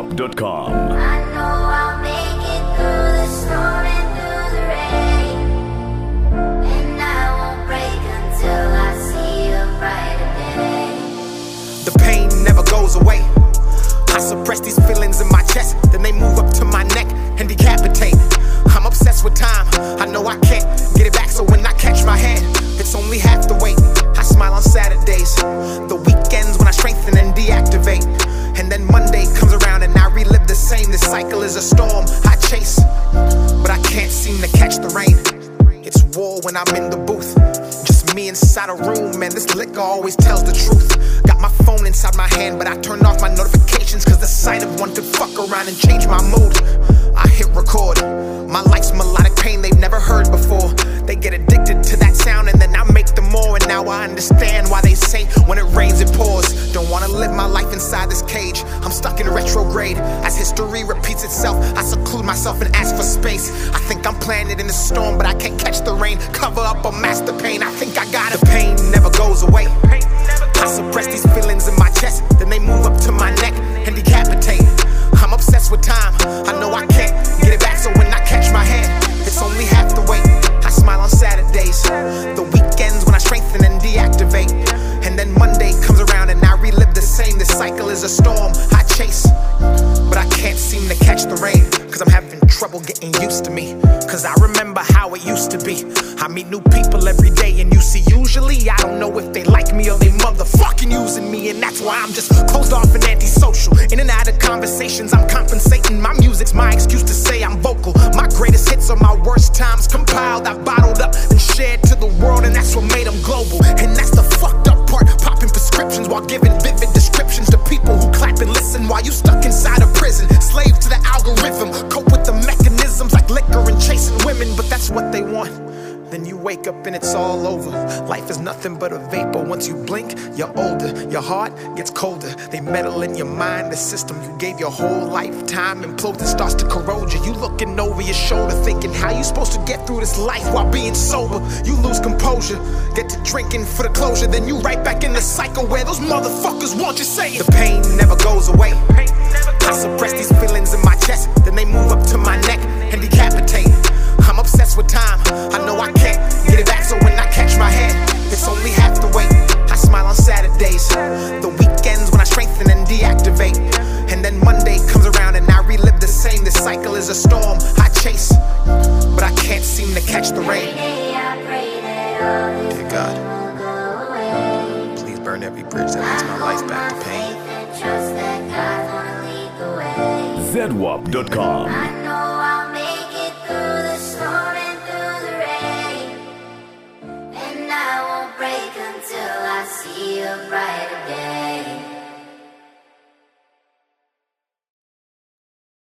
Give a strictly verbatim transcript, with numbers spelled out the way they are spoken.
wap dot com. I know I'll make it through the storm and through the rain, and I won't break until I see a brighter day. The pain never goes away. I suppress these feelings in my chest, then they move up to my neck and decapitate. I'm obsessed with time, I know I can't get it back, so when I catch my hand, it's only half the weight. I smile on Saturdays, the weekends when I strengthen and deactivate. And then Monday comes around and I relive the same. This cycle is a storm I chase, but I can't seem to catch the rain. It's war when I'm in the booth, just me inside a room, and this liquor always tells the truth. Got my phone inside my hand, but I turn off my notifications, cause the sight of one could fuck around and change my mood. I hit record, my life's melodic pain they've never heard before. They get addicted to that sound and then I make them more. And now I understand why they say when it rains it pours. Don't wanna live my life inside this cage, I'm stuck in retrograde. As history repeats itself, I seclude myself and ask for space. I think I'm planted in the storm, but I can't catch the rain. Cover up or mask the pain, I think I got it. The pain never goes away. I suppress these feelings in my chest, then they move up to my neck and decapitate. I'm obsessed with time, I know I can't get it back, so when I catch my hand, it's only half the weight. I smile on Saturdays, the weekends when I strengthen and deactivate. And then Monday comes around and I relive the same. This cycle is a storm I chase, but I can't seem to catch the rain, cause I'm having trouble getting used to me. Cause I remember how it used to be. I meet new people every day, and you see, usually I don't know if they like me or they motherfucking using me. And that's why I'm just closed off and antisocial. In and out of conversations, I'm compensating. My music's my excuse to say I'm vocal. My greatest hits are my worst times compiled. I bottled up and shared to the world, and that's what made them global. And that's the fucked up part, popping prescriptions while giving vivid descriptions to people who clap and listen while you stuck inside a prison. Slave to the algorithm, cope with the mechanisms like liquor and chasing women, but that's what they want. Then you wake up and it's all over. Life is nothing but a vapor. Once you blink, you're older. Your heart gets colder. They meddle in your mind, the system you gave your whole lifetime implodes and starts to corrode you. You looking over your shoulder thinking how you supposed to get through this life while being sober. You lose composure, get to drinking for the closure, then you right back in the cycle where those motherfuckers want you saying the pain never goes away. I suppress these feelings in my chest, then they move up to my neck and decapitate. I'm obsessed with time, I know I can't get it back, so when I catch my hand, it's only half the weight. I smile on Saturdays, the weekends when I strengthen and deactivate. And then Monday comes around and I relive the same. This cycle is a storm I chase, but I can't seem to catch the rain. Dear God, please burn every bridge that leads my life back to pain. Z wap dot com. I know I'll make it through the storm and through the rain, and I won't break until I see a brighter day.